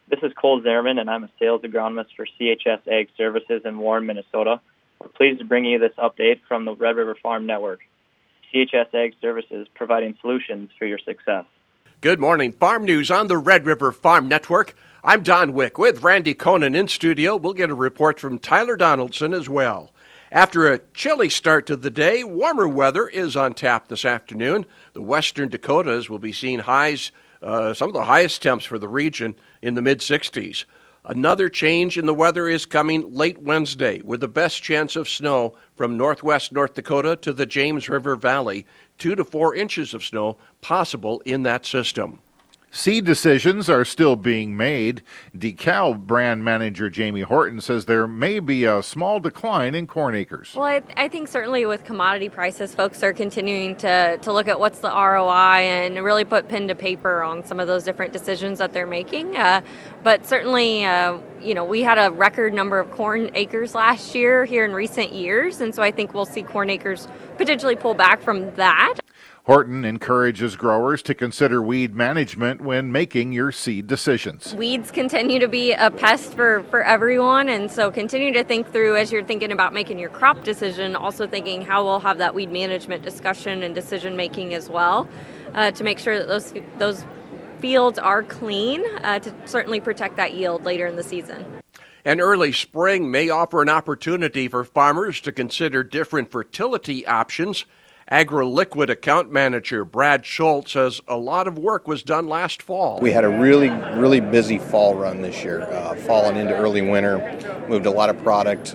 This is Cole Zimmerman, and I'm a sales agronomist for CHS Ag Services in Warren, Minnesota. We're pleased to bring you this update from the Red River Farm Network. CHS Ag Services, providing solutions for your success. Good morning. Farm news on the Red River Farm Network. I'm Don Wick with Randy Conan in studio. We'll get a report from Tyler Donaldson as well. After a chilly start to the day, warmer weather is on tap this afternoon. The western Dakotas will be seeing highs, some of the highest temps for the region in the mid-60s. Another change in the weather is coming late Wednesday, with the best chance of snow from northwest North Dakota to the James River Valley, 2 to 4 inches of snow possible in that system. Seed decisions are still being made. DeKalb brand manager Jamie Horton says there may be a small decline in corn acres. Well, I think certainly with commodity prices, folks are continuing to look at what's the ROI and really put pen to paper on some of those different decisions that they're making. But certainly, we had a record number of corn acres last year here in recent years, and so I think we'll see corn acres potentially pull back from that. Horton encourages growers to consider weed management when making your seed decisions. Weeds continue to be a pest for everyone, and so continue to think through as you're thinking about making your crop decision, also thinking how we'll have that weed management discussion and decision making as well to make sure that those fields are clean to certainly protect that yield later in the season. An early spring may offer an opportunity for farmers to consider different fertility options. AgroLiquid account manager Brad Schultz says a lot of work was done last fall. We had a really busy fall run this year, falling into early winter, moved a lot of product.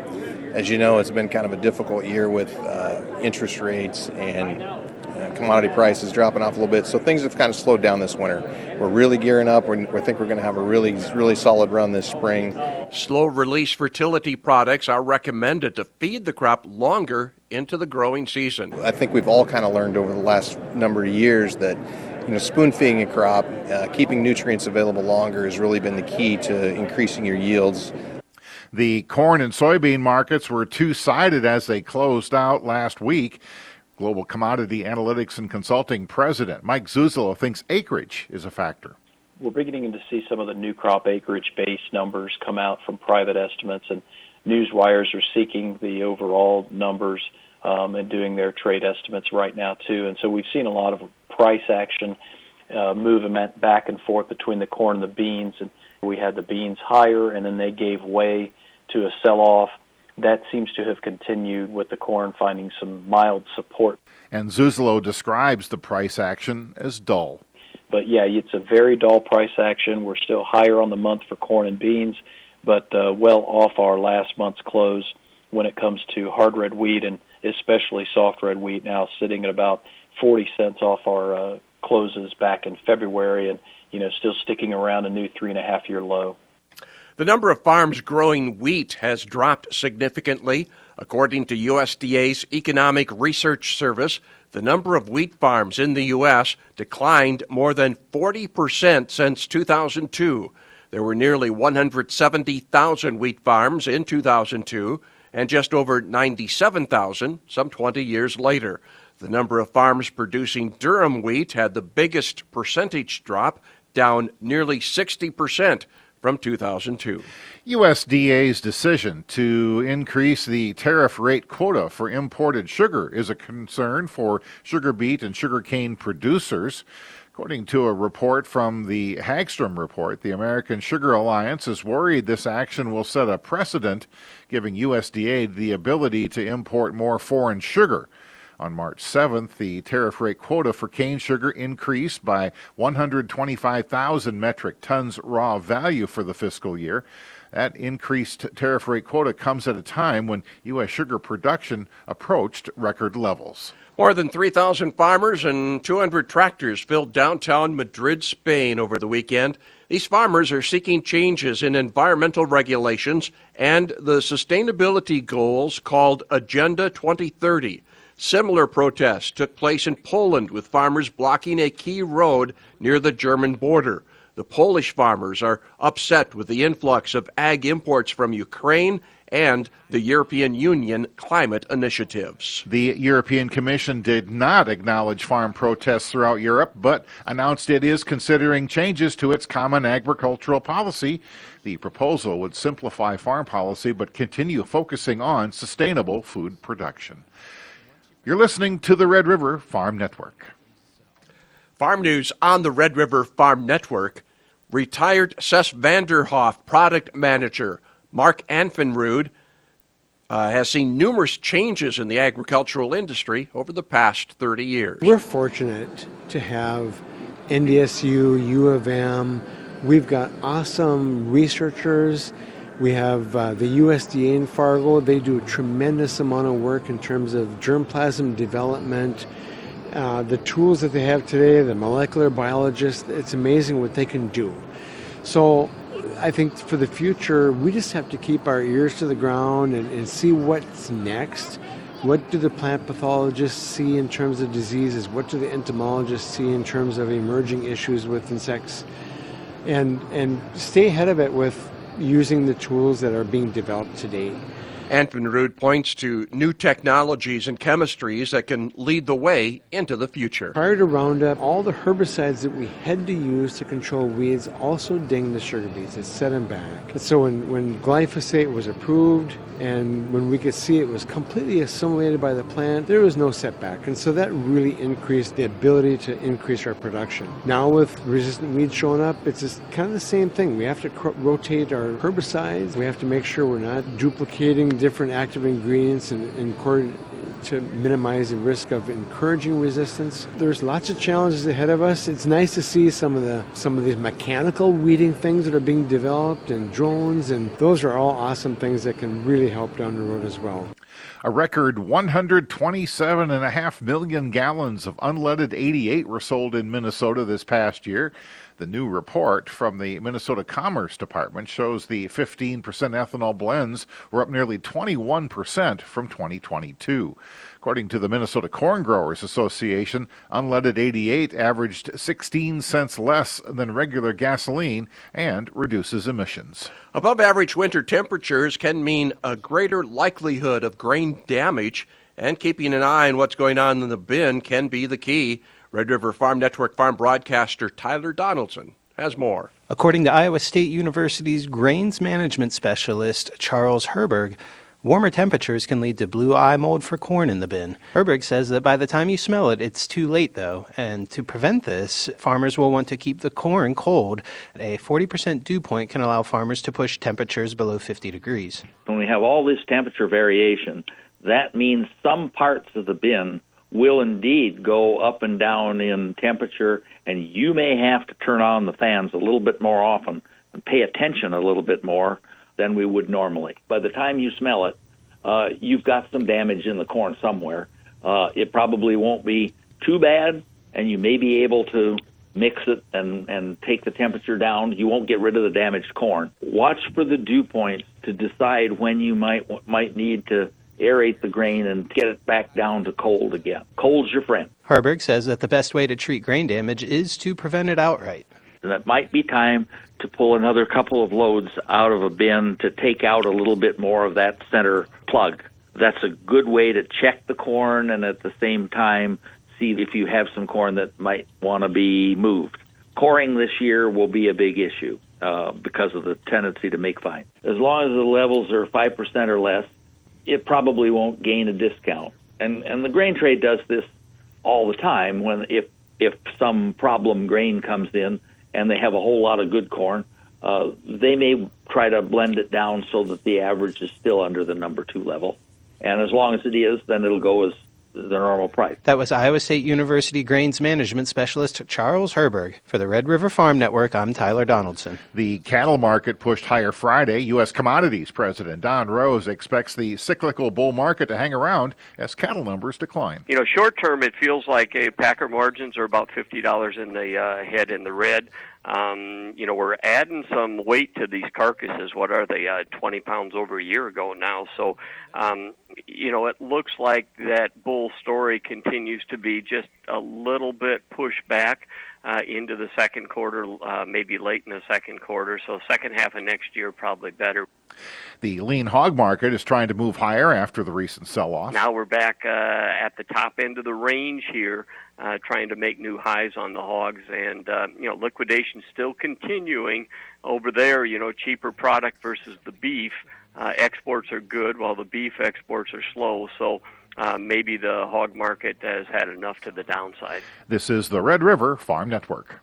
As you know, it's been kind of a difficult year with interest rates and commodity prices dropping off a little bit, so things have kind of slowed down this winter. We're really gearing up. We think we're going to have a really solid run this spring. Slow-release fertility products are recommended to feed the crop longer into the growing season. I think we've all kind of learned over the last number of years that spoon-feeding a crop, keeping nutrients available longer has really been the key to increasing your yields. The corn and soybean markets were two-sided as they closed out last week. Global Commodity Analytics and Consulting President Mike Zuzolo thinks acreage is a factor. We're beginning to see some of the new crop acreage-based numbers come out from private estimates, and news wires are seeking the overall numbers and doing their trade estimates right now too. And so we've seen a lot of price action moving back and forth between the corn and the beans. And we had the beans higher, and then they gave way to a sell-off. That seems to have continued with the corn finding some mild support. And Zuzolo describes the price action as dull. But yeah, it's a very dull price action. We're still higher on the month for corn and beans, but well off our last month's close when it comes to hard red wheat and especially soft red wheat, now sitting at about 40 cents off our closes back in February, and still sticking around a new 3.5-year low. The number of farms growing wheat has dropped significantly. According to USDA's Economic Research Service, the number of wheat farms in the U.S. declined more than 40% since 2002. There were nearly 170,000 wheat farms in 2002 and just over 97,000 some 20 years later. The number of farms producing durum wheat had the biggest percentage drop, down nearly 60%. From 2002. USDA's decision to increase the tariff rate quota for imported sugar is a concern for sugar beet and sugarcane producers. According to a report from the Hagstrom Report, the American Sugar Alliance is worried this action will set a precedent, giving USDA the ability to import more foreign sugar. On March 7th, the tariff rate quota for cane sugar increased by 125,000 metric tons raw value for the fiscal year. That increased tariff rate quota comes at a time when U.S. sugar production approached record levels. More than 3,000 farmers and 200 tractors filled downtown Madrid, Spain over the weekend. These farmers are seeking changes in environmental regulations and the sustainability goals called Agenda 2030. Similar protests took place in Poland, with farmers blocking a key road near the German border. The Polish farmers are upset with the influx of ag imports from Ukraine and the European Union climate initiatives. The European Commission did not acknowledge farm protests throughout Europe, but announced it is considering changes to its common agricultural policy. The proposal would simplify farm policy but continue focusing on sustainable food production. You're listening to the Red River Farm Network. Farm news on the Red River Farm Network. Retired Cess Vanderhoff product manager Mark Anfinrud has seen numerous changes in the agricultural industry over the past 30 years. We're fortunate to have NDSU, U of M. We've got awesome researchers. We have the USDA in Fargo. They do a tremendous amount of work in terms of germplasm development. The tools that they have today, the molecular biologists, it's amazing what they can do. So I think for the future, we just have to keep our ears to the ground and see what's next. What do the plant pathologists see in terms of diseases? What do the entomologists see in terms of emerging issues with insects? And stay ahead of it with using the tools that are being developed today. Anfinrud points to new technologies and chemistries that can lead the way into the future. Prior to Roundup, all the herbicides that we had to use to control weeds also dinged the sugar beets. It set them back. And so when glyphosate was approved and when we could see it was completely assimilated by the plant, there was no setback. And so that really increased the ability to increase our production. Now with resistant weeds showing up, it's just kind of the same thing. We have to rotate our herbicides. We have to make sure we're not duplicating different active ingredients in order to minimize the risk of encouraging resistance. There's lots of challenges ahead of us. It's nice to see some of these mechanical weeding things that are being developed and drones, and those are all awesome things that can really help down the road as well. A record 127.5 million gallons of unleaded 88 were sold in Minnesota this past year. The new report from the Minnesota Commerce Department shows the 15% ethanol blends were up nearly 21% from 2022. According to the Minnesota Corn Growers Association, unleaded 88 averaged 16 cents less than regular gasoline and reduces emissions. Above average winter temperatures can mean a greater likelihood of grain damage, and keeping an eye on what's going on in the bin can be the key. Red River Farm Network farm broadcaster Tyler Donaldson has more. According to Iowa State University's grains management specialist Charles Herberg, warmer temperatures can lead to blue eye mold for corn in the bin. Herberg says that by the time you smell it, it's too late, though. And to prevent this, farmers will want to keep the corn cold. A 40% dew point can allow farmers to push temperatures below 50 degrees. When we have all this temperature variation, that means some parts of the bin will indeed go up and down in temperature, and you may have to turn on the fans a little bit more often and pay attention a little bit more than we would normally. By the time you smell it, you've got some damage in the corn somewhere. It probably won't be too bad, and you may be able to mix it and take the temperature down. You won't get rid of the damaged corn. Watch for the dew points to decide when you might need to aerate the grain and get it back down to cold again. Cold's your friend. Herberg says that the best way to treat grain damage is to prevent it outright. And it might be time to pull another couple of loads out of a bin to take out a little bit more of that center plug. That's a good way to check the corn and at the same time see if you have some corn that might want to be moved. Coring this year will be a big issue because of the tendency to make fine. As long as the levels are 5% or less, it probably won't gain a discount. And the grain trade does this all the time when if some problem grain comes in and they have a whole lot of good corn, they may try to blend it down so that the average is still under the number 2 level. And as long as it is, then it'll go as the normal price. That was Iowa State University grains management specialist Charles Herberg. For the Red River Farm Network, I'm Tyler Donaldson. The cattle market pushed higher Friday. U.S. Commodities President Don Rose expects the cyclical bull market to hang around as cattle numbers decline. Short term, it feels like packer margins are about $50 in the head in the red. We're adding some weight to these carcasses. What are they, 20 pounds over a year ago now? So it looks like that bull story continues to be just a little bit pushed back into the second quarter, maybe late in the second quarter. So second half of next year, probably better. The lean hog market is trying to move higher after the recent sell-off. Now we're back at the top end of the range here, trying to make new highs on the hogs. And, liquidation still continuing over there, cheaper product versus the beef. Exports are good while the beef exports are slow. So maybe the hog market has had enough to the downside. This is the Red River Farm Network.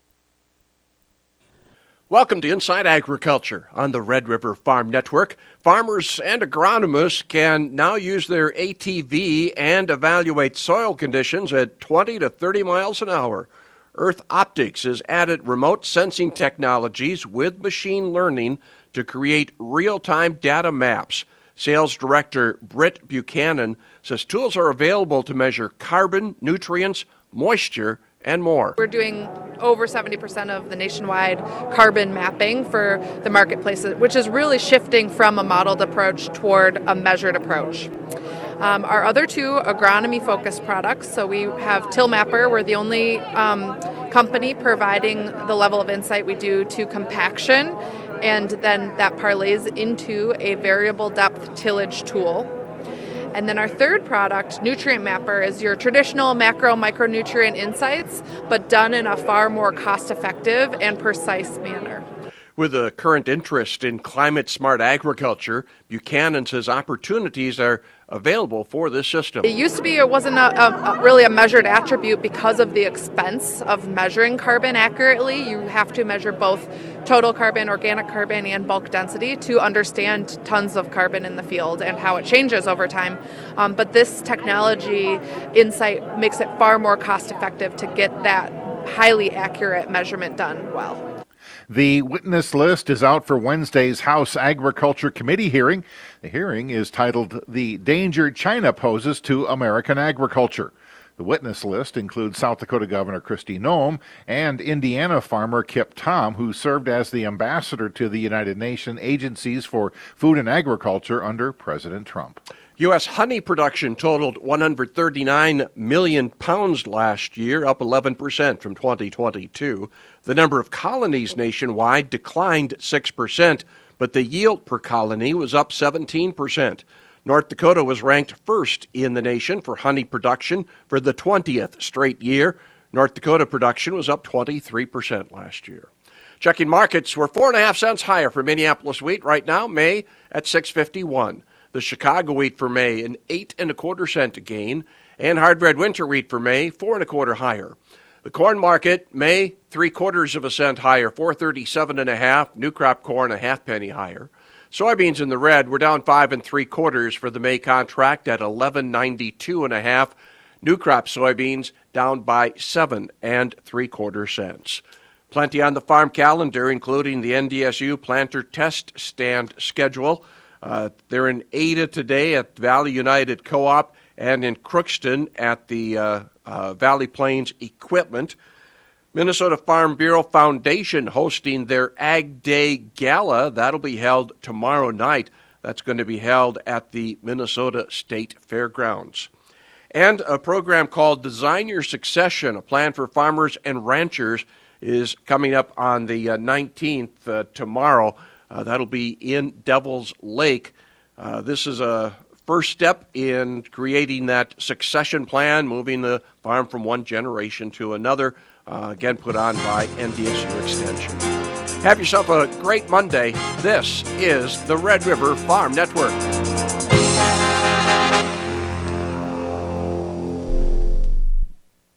Welcome to Inside Agriculture on the Red River Farm Network. Farmers and agronomists can now use their ATV and evaluate soil conditions at 20 to 30 miles an hour. Earth Optics has added remote sensing technologies with machine learning to create real-time data maps. Sales Director Britt Buchanan says tools are available to measure carbon, nutrients, moisture, and more. We're doing over 70% of the nationwide carbon mapping for the marketplaces, which is really shifting from a modeled approach toward a measured approach. Our other two agronomy-focused products, so we have TillMapper. We're the only company providing the level of insight we do to compaction, and then that parlays into a variable depth tillage tool. And then our third product, Nutrient Mapper, is your traditional macro-micronutrient insights, but done in a far more cost-effective and precise manner. With a current interest in climate-smart agriculture, Buchanan says opportunities are available for this system. It used to be it wasn't really a measured attribute because of the expense of measuring carbon accurately. You have to measure both total carbon, organic carbon, and bulk density to understand tons of carbon in the field and how it changes over time. But this technology insight makes it far more cost-effective to get that highly accurate measurement done well. The witness list is out for Wednesday's House Agriculture Committee hearing. The hearing is titled "The Danger China Poses to American Agriculture." The witness list includes South Dakota Governor Kristi Noem and Indiana farmer Kip Tom, who served as the ambassador to the United Nations agencies for food and agriculture under President Trump. U.S. honey production totaled 139 million pounds last year, up 11% from 2022. The number of colonies nationwide declined 6%, but the yield per colony was up 17%. North Dakota was ranked first in the nation for honey production for the 20th straight year. North Dakota production was up 23% last year. Checking markets, we're 4.5 cents higher for Minneapolis wheat right now, May at $6.51. The Chicago wheat for May, an 8 1/4 cent gain, and hard red winter wheat for May, 4 1/4 higher. The corn market, May, 3/4 cent higher, 437 1/2. New crop corn, a half-penny higher. Soybeans in the red were down 5 3/4 for the May contract at 11.92 1/2. New crop soybeans down by 7 3/4 cents. Plenty on the farm calendar, including the NDSU planter test stand schedule. They're in Ada today at Valley United Co-op and in Crookston at the Valley Plains Equipment. Minnesota Farm Bureau Foundation hosting their Ag Day Gala. That'll be held tomorrow night. That's going to be held at the Minnesota State Fairgrounds. And a program called Design Your Succession, a plan for farmers and ranchers, is coming up on the 19th tomorrow. That'll be in Devil's Lake. This is a first step in creating that succession plan, moving the farm from one generation to another, again put on by NDSU Extension. Have yourself a great Monday. This is the Red River Farm Network.